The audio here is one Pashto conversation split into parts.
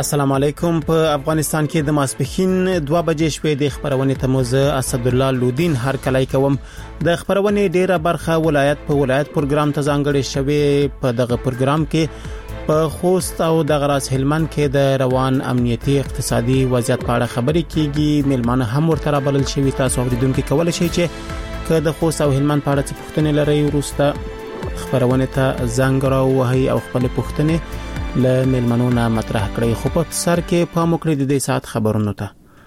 السلام علیکم. په افغانستان کې د ماسپخین 2 بجې شپې د خبرونې تموز اسد الله لودین هر کله کوم د خبرونې ډیره برخه ولایت په ولایت پروګرام ته ځانګړې شوی. په دغه پروګرام کې په خوست او د غراس هلمند کې د روان امنیتي اقتصادي وضعیت په اړه خبرې کیږي. ملمانه هم ورته بلل شوی. تاسو اوریدونکو کولای شئ چې که د خوست او هلمند په اړه څه پوښتنې لرئ ورسته خبرونه ته زنګ راوهي او خپل پوښتنې له ملمنو نه مطرح کړئ. خو په سر کې پام وکړئ د دې سات خبرونو ته.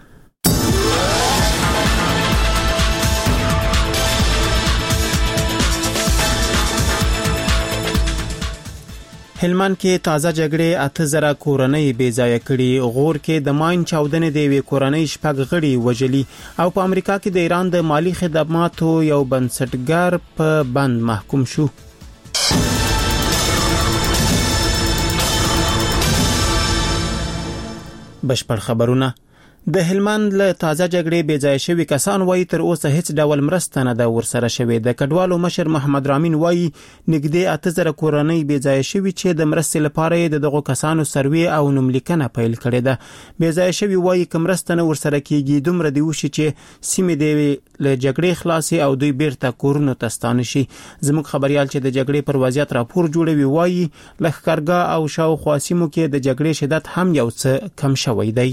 هلمند کې تازه جګړې 8000 کورنۍ بې ځای کړي. غور کې د ماین چاودنې د وی کورنۍ شپږ غړي وجلي او په امریکا کې د ایران د مالی خدماتو یو بنسټګر په بند محکوم شو. بشپړ خبرونه. د هلمند له تازه جګړې بې ځای شوي کسان وایي تر اوسه هیڅ ډول مرسته نه ده ورسره شوې. د کډوالو مشر محمد رامین وایي نږدې 8000 کورنۍ بې ځای شوي چې د مرستې لپاره دغه کسانو سروې او نوملیکنه پیل کړې ده. بې ځای شوي وایي که مرسته نه ورسره کیږي دومره دی وشي چې سیمې د له جګړې خلاصي او دوی بیرته کورونو ته ستانه شي. زموږ خبريال چې د جګړې پر وضعیت راپور جوړوي وایي لښکرګاه او شاوخوا سیمو کې د جګړې شدت هم یو څه کم شوی دی.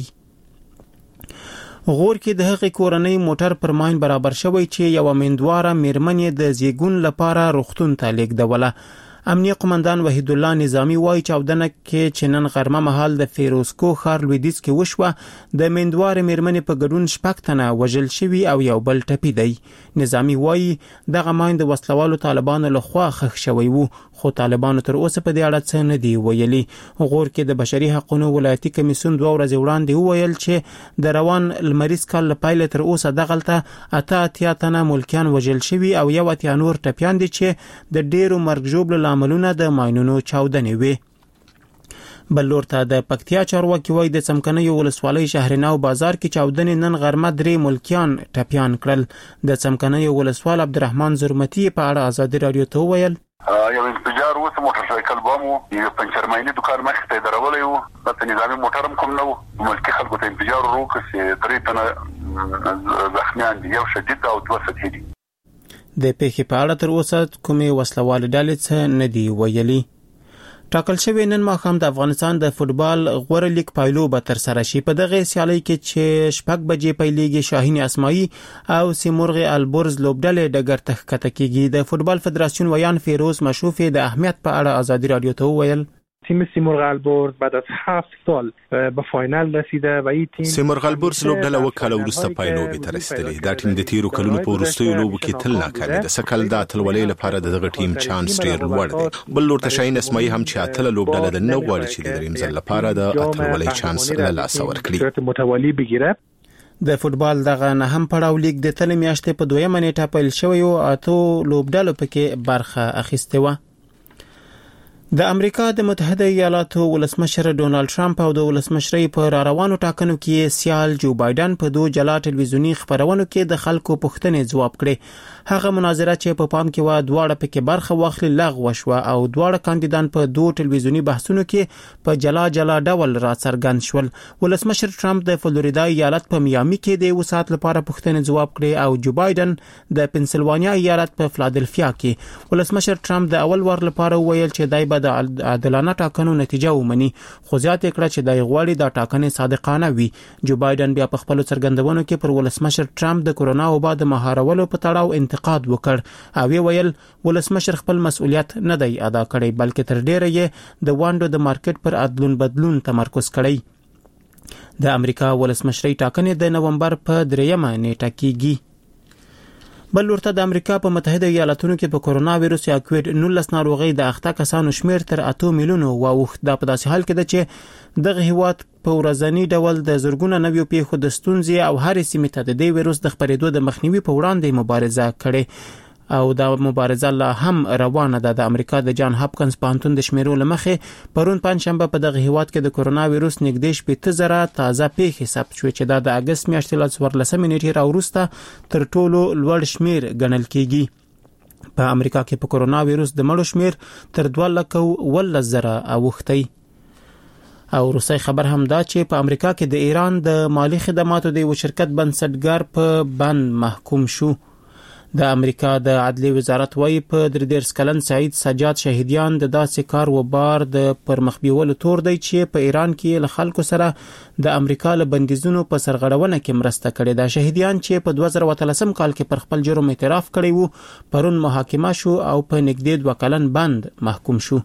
غور کې د هغې کورنۍ موټر پر ماین برابر شوی چې یو امیندواره میرمنې د زیګون لپاره روغتون ته لیږدوله. امنیه قومندان وحید الله نظامی وایي چاودنه کې چې نن غرمه مهال د فیروزکو ښار لویدیځ کې وشوه د امیندواره میرمنې په ګډون 6 تنه وژل شوي او یو بل ټپي دی. نظامی وایي دغه ماین د وسلوالو طالبانو لخوا خښ شوی وو خو طالبانو تر اوسه په دې اړه څه نه دی ویلي. غور کې د بشري حقوقو ولایتي کمیسیون 2 ورځې وړاندې وویل چې د روان لمریز کال لپاره تر اوسه دغلته 88 تنه ملکیان وژل شوي او 1 نور ټپيان دي چې د ډیرو مرګ ژوبل عملونه د ماینونو چاودنې وي. بل لور ته د پکتیا چارواکي وایي د څمکنیو ولسوالۍ شهرناو بازار کې چاودنې نن غرمه 3 ملکیان ټپيان کړل. د څمکنیو ولسوال عبدالرحمن زرمتی په اړه ازادي رادیو ته ویل یو انفجار وسه موټر سایکل بمو یو پنچر مایني دکان مخ ته درولې وو په نظامی موټر هم کوم نو ملکی خلکو ته انفجار وکړ چې 3 تنه زخمیان دي یو شدید او 2 سطحي دي. د پیښې په اړه تر اوسه کومې وسلوال ډلې څه نه دی ویلي. ټاکل شوی نن ماښام د افغانستان د فوتبال غوره لیګ پایلو به تر سره شي. په دغه سیالي کې چې 6 بجې پیلېږي شاهین اسماعیل او سیمرغ البرز لوبډلې ډګر ته ښکته کیږي. د فوتبال فدراسیون ویان فیروز مشوفي د اهمیت په اړه ازادي رادیو ته وویل تیم سیمرغ البرز بعد از 7 سال به فاینال رسیده و این تیم سیمرغ البرز لوبډله وکاله ورسته پایلوبې ته رسیدلې. دا ټیم د تیرو کلونو په وروستیو لوبو کې تل ناکام دی. سکل د اتلولۍ لپاره دغه ټیم چانس ډیر لوړ دی. بل لور ته شاهین اسماعیل هم چې اتل لوبډله د نو غواړي چې د دریم ځل لپاره د اتلولۍ چانس له لاسه ورکړي. متوالی بگیره. د فوتبال دغه نه هم پړاو لیګ د تل میاشتې په 2 نیټه پیل شوی او اته لوبډلو پکې برخه اخیسته و. د امریکا د متحده ایالاتو ولسمشر ډونالد ټرمپ او د ولسمشرۍ په روانو ټاکنو کې سیال جو بایدن په 2 جلا ټلویزیونی خبرونو کې د خلکو پوښتنې ځواب کړي. هغه مناظره چې په پام کې و دواړه پکې برخه واخلي لغوه شو او دواړه کاندیدان په 2 ټلویزیونی بحثونو کې په جلا جلا ډول را څرګند شول. ولسمشر ټرمپ د فلوریدا ایالت په میامي کې د وسات لپاره پوښتنې ځواب کړي او جو بایدن د پنسلوانیا ایالت په فلادلفیا کې. ولسمشر ټرمپ د اول ور لپاره ویل چې دای د عادلانه ټاکنو نتیجه ومني خو زیاته کړه چې دای غواړي د ټاکنې صادقانه وي. جو بایدن بیا په خپل څرګندونو کې پر ولسمشر ټرمپ د کورونا وبا د مهارولو په تړاو انتقاد وکړ او ویل ولسمشر خپل مسؤلیت نه دی ادا کړی بلکې تر ډیره یې د وانډو د مارکیټ پر عدلون بدلون تمرکز کړی. د امریکا ولسمشرۍ ټاکنې د نومبر په 3 نیټه کیږي. بل ورته د امریکا په متحده ایالاتونو کې په کورونا وایروس یا کووید 19 ناروغي د اخته کسانو شمیر تر 8 میلیونو واوښت. دا په داسې حال کې ده چې دغه هیواد په ورځنی ډول د زرګونه نویو پیښو د ستونزې او هر سیمه ته د وایروس د خپرېدو د مخنیوي په وړاندې مبارزه کړې او دا مبارزه لا هم روانه ده. د امریکا د جان هاپکنز پوهنتون د شمیرو لمخې پرون پنځشنبه په دغه هیواد کې د کورونا وایروس نږدې 70,000 تازه پیښې ثبت شوې چې د اگست میاشتې له 14 نیټې راوروسته تر ټولو لوړ شمیر ګڼل کیږي. په امریکا کې په کورونا وایروس د مړو شمیر تر 2,10,000 اوښتی. او روسي خبر هم دا چې په امریکا کې د ایران د مالی خدماتو د یو شرکت بنسټګر په بند محکوم شو. د امریکا د عدلي وزارت وايي په 33 کلن سعید سجاد شهیدیان د داسې کار و بار د پرمخ بیولو تور دی چې په ایران کې له خلکو سره د امریکا له بندیزونو په سرغړونه کې مرسته کړې ده. شهیدیان چې په 2013 کال کې پر خپل جرم اعتراف کړی وو پرون محاکمه شو او په نږدې 2 کلن بند محکوم شو.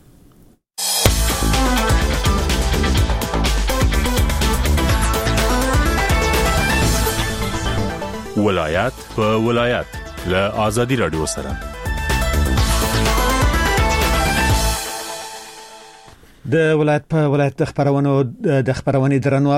ولایت په ولایت له آزادي رادیو سره د ولایت په ولایت د خبرونې درنو